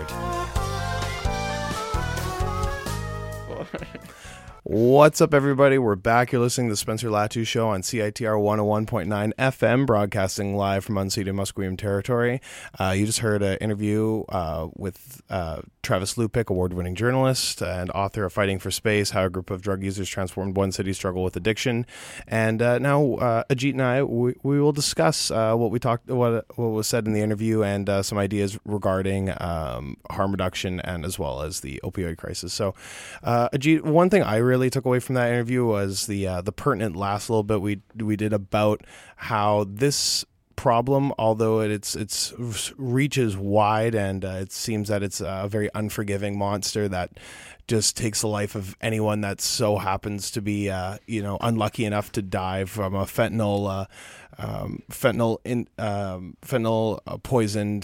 What's up, everybody? We're back. You're listening to the Spencer Latu Show on C I T R one oh one point nine F M, broadcasting live from unceded Musqueam territory. Uh, you just heard an interview uh, with uh, Travis Lupick, award-winning journalist and author of Fighting for Space, How a Group of Drug Users Transformed One City's Struggle with Addiction. And uh, now uh, Ajit and I, we, we will discuss uh, what we talked, what, what was said in the interview, and uh, some ideas regarding um, harm reduction and as well as the opioid crisis. So, uh, Ajit, one thing I really took away from that interview was the uh, the pertinent last little bit we we did about how this problem, although it's it's reaches wide and uh, it seems that it's a very unforgiving monster that just takes the life of anyone that so happens to be uh, you know unlucky enough to die from a fentanyl uh, um, fentanyl in um, fentanyl uh, poisoned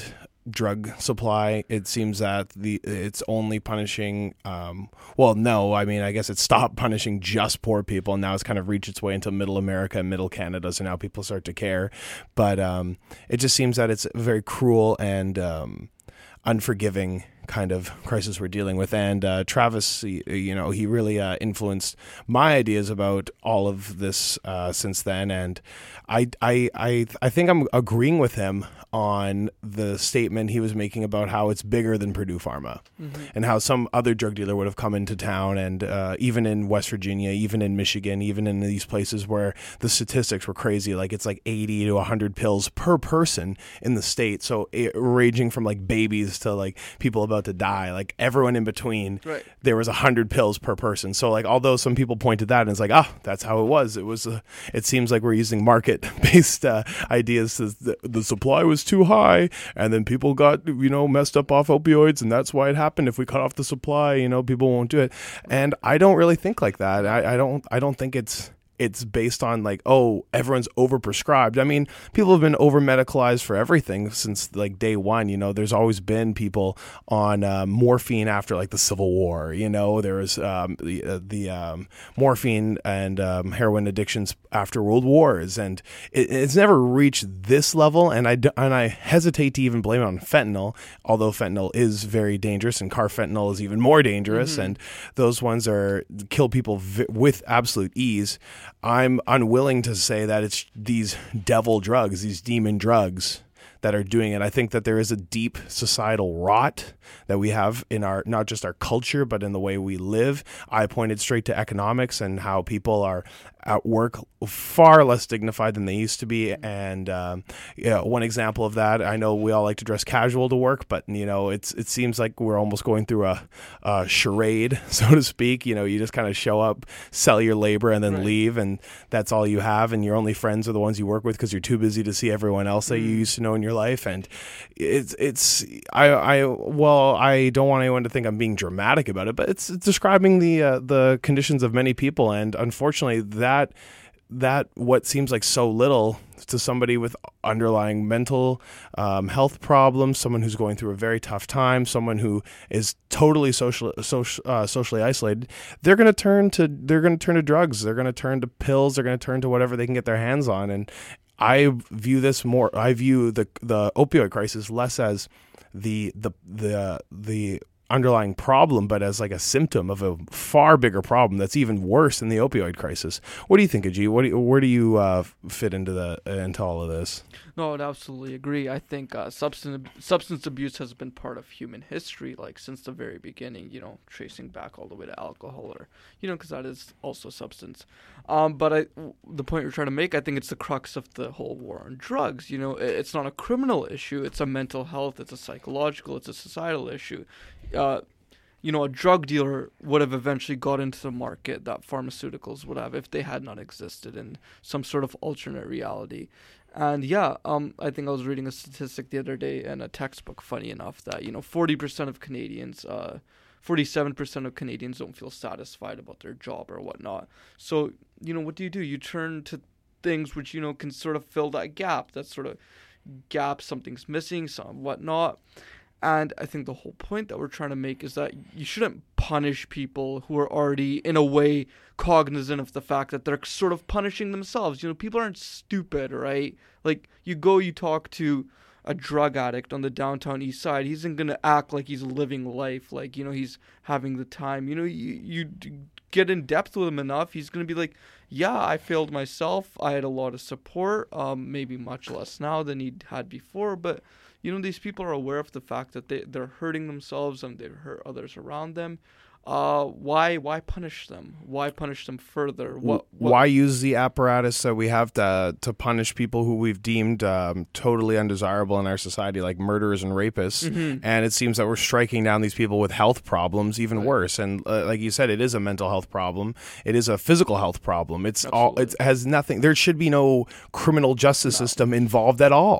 drug supply. It seems that the it's only punishing. Um, well, no, I mean, I guess it stopped punishing just poor people, and now it's kind of reached its way into Middle America and Middle Canada. So now people start to care, but um, it just seems that it's a very cruel and um, unforgiving kind of crisis we're dealing with. And uh, Travis, he, you know, he really uh, influenced my ideas about all of this uh, since then. And I, I, I, I think I'm agreeing with him on the statement he was making about how it's bigger than Purdue Pharma, mm-hmm. and how some other drug dealer would have come into town, and uh, even in West Virginia, even in Michigan, even in these places where the statistics were crazy, like it's like eighty to one hundred pills per person in the state. So it, ranging from like babies to like people about to die, like everyone in between, right. There was one hundred pills per person. So like, although some people pointed that and it's like, ah, oh, that's how it was. It was, uh, it seems like we're using market-based uh, ideas. To the, the supply was too high, and then people got, you know, messed up off opioids, and that's why it happened. If we cut off the supply, you know, people won't do it. And I don't really think like that. I, I don't I don't think it's it's based on like, oh, everyone's overprescribed. I mean, people have been over medicalized for everything since like day one. You know, there's always been people on uh, morphine after like the Civil War. You know, there was um, the uh, the um, morphine and um, heroin addictions after World Wars, and it, it's never reached this level. And I and I hesitate to even blame it on fentanyl, although fentanyl is very dangerous, and carfentanil is even more dangerous, mm-hmm. and those ones are kill people vi- with absolute ease. I'm unwilling to say that it's these devil drugs, these demon drugs that are doing it. I think that there is a deep societal rot that we have in our, not just our culture, but in the way we live. I pointed straight to economics and how people are at work far less dignified than they used to be. And um, yeah, one example of that, I know we all like to dress casual to work, but you know, it's it seems like we're almost going through a, a charade, so to speak. You know, you just kind of show up, sell your labor, and then right. leave, and that's all you have. And your only friends are the ones you work with because you're too busy to see everyone else that you used to know in your life. And it's it's I I well I don't want anyone to think I'm being dramatic about it, but it's describing the uh, the conditions of many people, and unfortunately that. That, that what seems like so little to somebody with underlying mental um, health problems, someone who's going through a very tough time, someone who is totally social, social uh, socially isolated, they're going to turn to they're going to turn to drugs, they're going to turn to pills, they're going to turn to whatever they can get their hands on. And I view this more. I view the the opioid crisis less as the the the the underlying problem, but as like a symptom of a far bigger problem that's even worse than the opioid crisis. What do you think, Ajit? What do you, where do you uh, fit into the uh, into all of this? No, I'd absolutely agree. I think uh, substance substance abuse has been part of human history, like since the very beginning. You know, tracing back all the way to alcohol, or you know, because that is also substance. Um, but I, the point you're trying to make, I think it's the crux of the whole war on drugs. You know, it's not a criminal issue; it's a mental health, it's a psychological, it's a societal issue. Uh, you know, a drug dealer would have eventually got into the market that pharmaceuticals would have if they had not existed in some sort of alternate reality. And yeah, um, I think I was reading a statistic the other day in a textbook, funny enough, that, you know, forty percent of Canadians, uh, forty-seven percent of Canadians don't feel satisfied about their job or whatnot. So, you know, what do you do? You turn to things which, you know, can sort of fill that gap, that sort of gap, something's missing, some whatnot. And I think the whole point that we're trying to make is that you shouldn't punish people who are already, in a way, cognizant of the fact that they're sort of punishing themselves. You know, people aren't stupid, right? Like, you go, you talk to a drug addict on the downtown east side, he isn't going to act like he's living life, like, you know, he's having the time. You know, you, you get in depth with him enough, he's going to be like, yeah, I failed myself. I had a lot of support, um, maybe much less now than he had before, but you know, these people are aware of the fact that they, they're hurting themselves and they hurt others around them. Uh, why why punish them? Why punish them further? What, what Why use the apparatus that we have to to punish people who we've deemed um, totally undesirable in our society, like murderers and rapists? Mm-hmm. And it seems that we're striking down these people with health problems even right. worse. And uh, like you said, it is a mental health problem. It is a physical health problem. It's Absolutely. all. It has nothing. There should be no criminal justice no. system involved at all.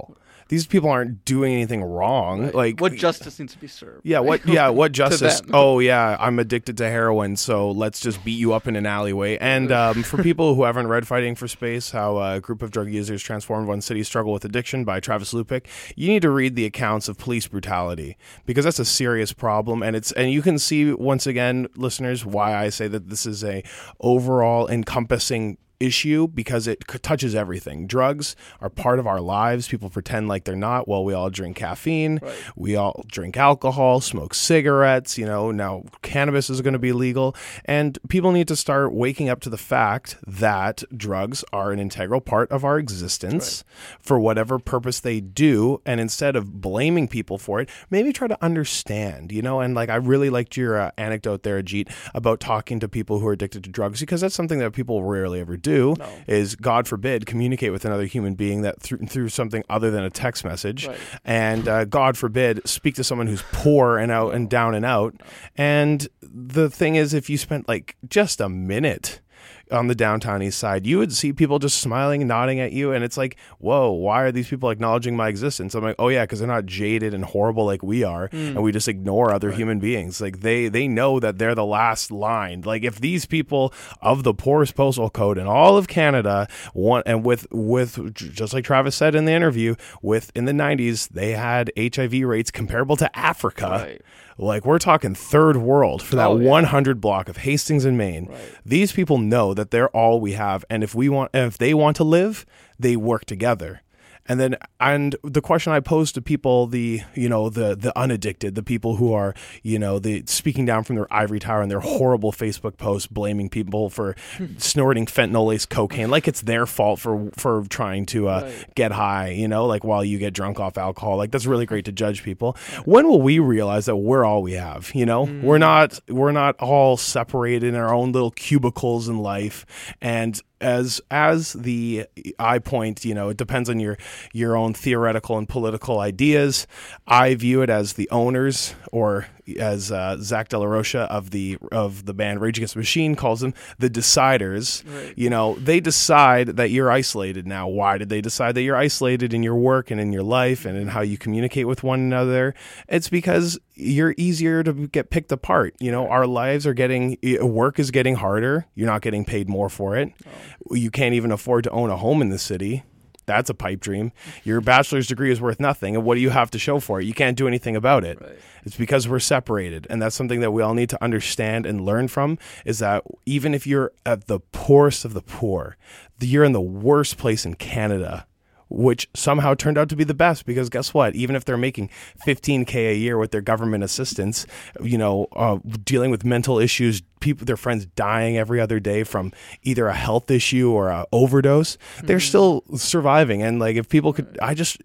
these people aren't doing anything wrong. Right. Like what justice needs to be served. Yeah, right? what yeah, what justice? them. Oh yeah, I'm addicted to heroin, so let's just beat you up in an alleyway. And um, for people who haven't read Fighting for Space, How a Group of Drug Users Transformed One City's Struggle with Addiction by Travis Lupick, you need to read the accounts of police brutality, because that's a serious problem. And it's and you can see, once again, listeners, why I say that this is a overall encompassing issue, because it c- touches everything. Drugs are part of our lives. People pretend like they're not. Well, we all drink caffeine. Right. We all drink alcohol, smoke cigarettes. You know, now cannabis is going to be legal. And people need to start waking up to the fact that drugs are an integral part of our existence right. for whatever purpose they do. And instead of blaming people for it, maybe try to understand, you know, and like I really liked your uh, anecdote there, Ajit, about talking to people who are addicted to drugs, because that's something that people rarely ever do. No. Is, God forbid, communicate with another human being that through, through something other than a text message, right. and uh, God forbid, speak to someone who's poor and out and down and out. No. And the thing is, if you spent like just a minute on the downtown east side, you would see people just smiling and nodding at you, and it's like, whoa, why are these people acknowledging my existence? I'm like, oh yeah, because they're not jaded and horrible like we are, mm. and we just ignore other right. human beings. Like they they know that they're the last line. Like if these people of the poorest postal code in all of Canada want, and with with just like Travis said in the interview, with in the nineties they had H I V rates comparable to Africa. Right. Like we're talking third world for that oh, yeah. one hundred block of Hastings and Maine. Right. These people know that they're all we have, and if we want, if they want to live, they work together. And then, and the question I pose to people, the, you know, the, the unaddicted, the people who are, you know, the speaking down from their ivory tower and their horrible Facebook posts, blaming people for snorting fentanyl-laced cocaine, like it's their fault for, for trying to uh, right. get high, you know, like while you get drunk off alcohol. Like that's really great to judge people. When will we realize that we're all we have? You know, mm. we're not, we're not all separated in our own little cubicles in life. And As as the I point, you know, it depends on your your own theoretical and political ideas. I view it as the owners, or as uh, Zach De La Rocha of the of the band Rage Against the Machine calls them, the deciders. Right. You know, they decide that you're isolated now. Why did they decide that you're isolated in your work and in your life and in how you communicate with one another? It's because you're easier to get picked apart. You know, our lives are getting, work is getting harder. You're not getting paid more for it. Oh. You can't even afford to own a home in the city. That's a pipe dream. Your bachelor's degree is worth nothing. And what do you have to show for it? You can't do anything about it. Right. It's because we're separated. And that's something that we all need to understand and learn from, is that even if you're at the poorest of the poor, you're in the worst place in Canada, which somehow turned out to be the best, because guess what? Even if they're making fifteen K a year with their government assistance, you know, uh, dealing with mental issues, people, their friends dying every other day from either a health issue or a overdose, mm-hmm. they're still surviving. And like, if people could, I just,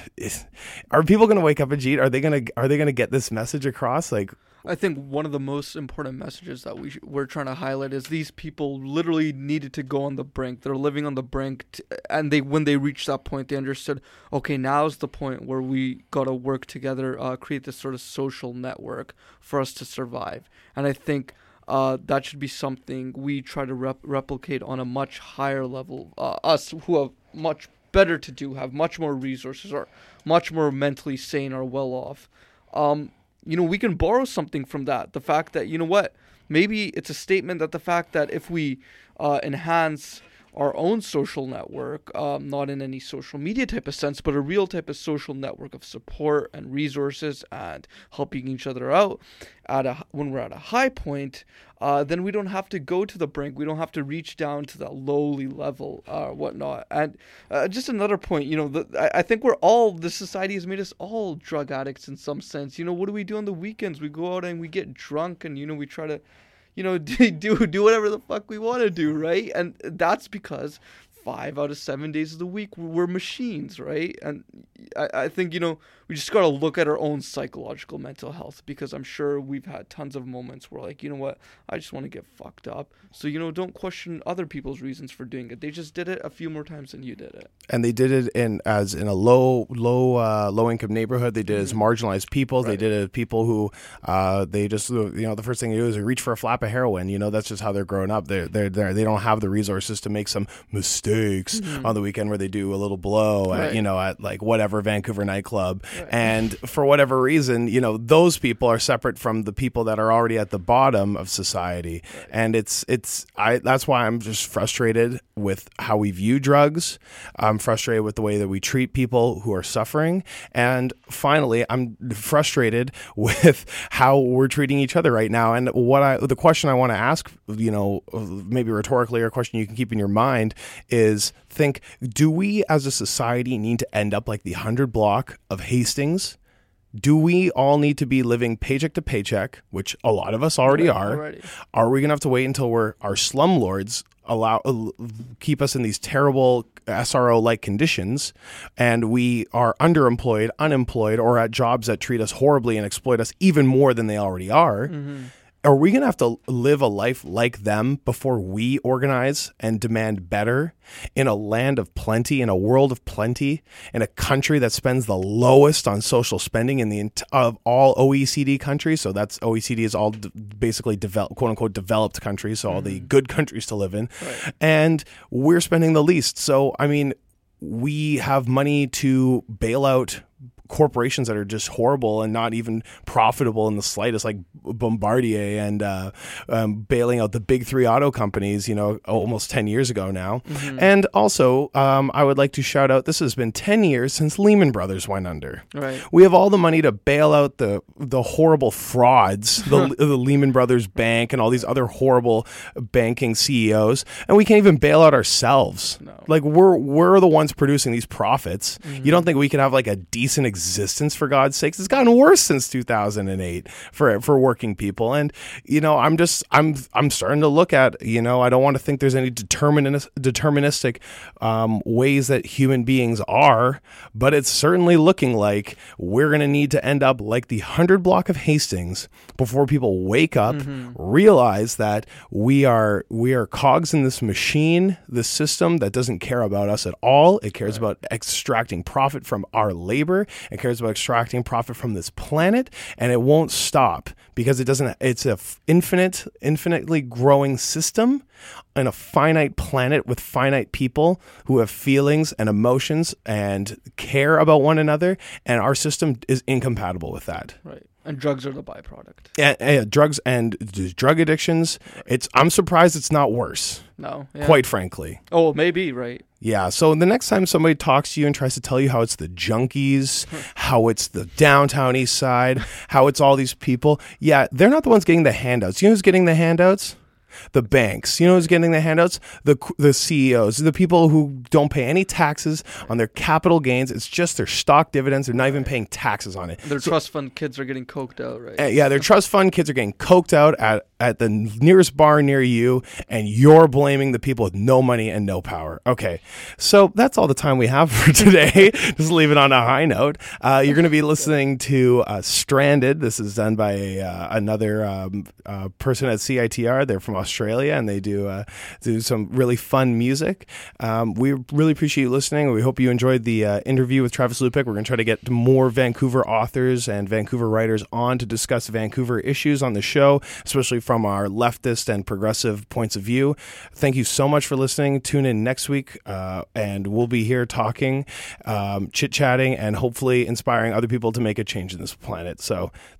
are people going to wake up, Ajit? Are they going to, are they going to get this message across? Like, I think one of the most important messages that we sh- we're trying to highlight is these people literally needed to go on the brink. They're living on the brink, t- and they when they reached that point, they understood, okay, now's the point where we got to work together, uh, create this sort of social network for us to survive. And I think uh, that should be something we try to rep- replicate on a much higher level. Uh, us who have much better to do, have much more resources, are much more mentally sane, are well off. Um, You know, we can borrow something from that. The fact that, you know what, maybe it's a statement that the fact that if we uh, enhance our own social network, um, not in any social media type of sense, but a real type of social network of support and resources and helping each other out at a, when we're at a high point, uh, then we don't have to go to the brink. We don't have to reach down to that lowly level or uh, whatnot. And uh, just another point, you know, the, I, I think we're all, the society has made us all drug addicts in some sense. You know, what do we do on the weekends? We go out and we get drunk and, you know, we try to, you know, do do whatever the fuck we want to do, right? And that's because five out of seven days of the week we're machines, right? And I, I think, you know, we just got to look at our own psychological mental health, because I'm sure we've had tons of moments where, like, you know what, I just want to get fucked up. So, you know, don't question other people's reasons for doing it. They just did it a few more times than you did it. And they did it in as in a low, low, uh, low income neighborhood. They did it as marginalized people. Right. They did it as people who, uh, they just, you know, the first thing they do is they reach for a flap of heroin. You know, that's just how they're growing up. They're, they're, they're, they don't have the resources to make some mistakes mm-hmm. on the weekend where they do a little blow right. at, you know, at like whatever Vancouver nightclub. Right. And for whatever reason, you know, those people are separate from the people that are already at the bottom of society. Right. And it's, it's, I, that's why I'm just frustrated with how we view drugs. I'm frustrated with the way that we treat people who are suffering. And finally, I'm frustrated with how we're treating each other right now. And what I, the question I want to ask, you know, maybe rhetorically, or a question you can keep in your mind is think, do we as a society need to end up like the hundred block of Hastings? Do we all need to be living paycheck to paycheck, which a lot of us already right, are? Already. Are we going to have to wait until we're our slumlords allow uh, keep us in these terrible S R O-like conditions, and we are underemployed, unemployed, or at jobs that treat us horribly and exploit us even more than they already are? Mm-hmm. Are we going to have to live a life like them before we organize and demand better in a land of plenty, in a world of plenty, in a country that spends the lowest on social spending in the of all O E C D countries? So that's O E C D is all d- basically developed, quote unquote, developed countries, so all mm-hmm. the good countries to live in. Right. And we're spending the least. So, I mean, we have money to bail out corporations that are just horrible and not even profitable in the slightest, like Bombardier and uh, um, bailing out the big three auto companies, you know, almost ten years ago now. Mm-hmm. And also, um, I would like to shout out, this has been ten years since Lehman Brothers went under. Right. We have all the money to bail out the the horrible frauds, the, the Lehman Brothers Bank and all these other horrible banking C E Os, and we can't even bail out ourselves. No. Like, we're we're the ones producing these profits. Mm-hmm. You don't think we can have like a decent existence, for God's sakes? It's gotten worse since two thousand eight for for working people. And, you know, I'm just, I'm I'm starting to look at, you know, I don't want to think there's any determinis- deterministic um, ways that human beings are, but it's certainly looking like we're going to need to end up like the hundred block of Hastings before people wake up, mm-hmm. realize that we are, we are cogs in this machine, this system that doesn't care about us at all. It cares right. about extracting profit from our labor. It cares about extracting profit from this planet, and it won't stop because it doesn't. It's a f- infinite, infinitely growing system on a finite planet with finite people who have feelings and emotions and care about one another, and our system is incompatible with that. Right. And drugs are the byproduct. And, and drugs and drug addictions. It's. I'm surprised it's not worse. No. Yeah. Quite frankly. Oh, maybe, right. Yeah, so the next time somebody talks to you and tries to tell you how it's the junkies, how it's the downtown east side, how it's all these people, yeah, they're not the ones getting the handouts. You know who's getting the handouts? The banks. You know who's getting the handouts? The the C E Os, the people who don't pay any taxes on their capital gains. It's just their stock dividends. They're not even paying taxes on it. Their so, trust fund kids are getting coked out, right? Uh, yeah, their trust fund kids are getting coked out at, at the nearest bar near you, and you're blaming the people with no money and no power. Okay, so that's all the time we have for today. Just leave it on a high note. Uh, you're going to be listening to uh, Stranded. This is done by a, uh, another um, uh, person at C I T R. They're from Australia, and they do uh, do some really fun music. Um, we really appreciate you listening. We hope you enjoyed the uh, interview with Travis Lupick. We're going to try to get more Vancouver authors and Vancouver writers on to discuss Vancouver issues on the show, especially from our leftist and progressive points of view. Thank you so much for listening. Tune in next week, uh, and we'll be here talking, um, chit-chatting, and hopefully inspiring other people to make a change in this planet. So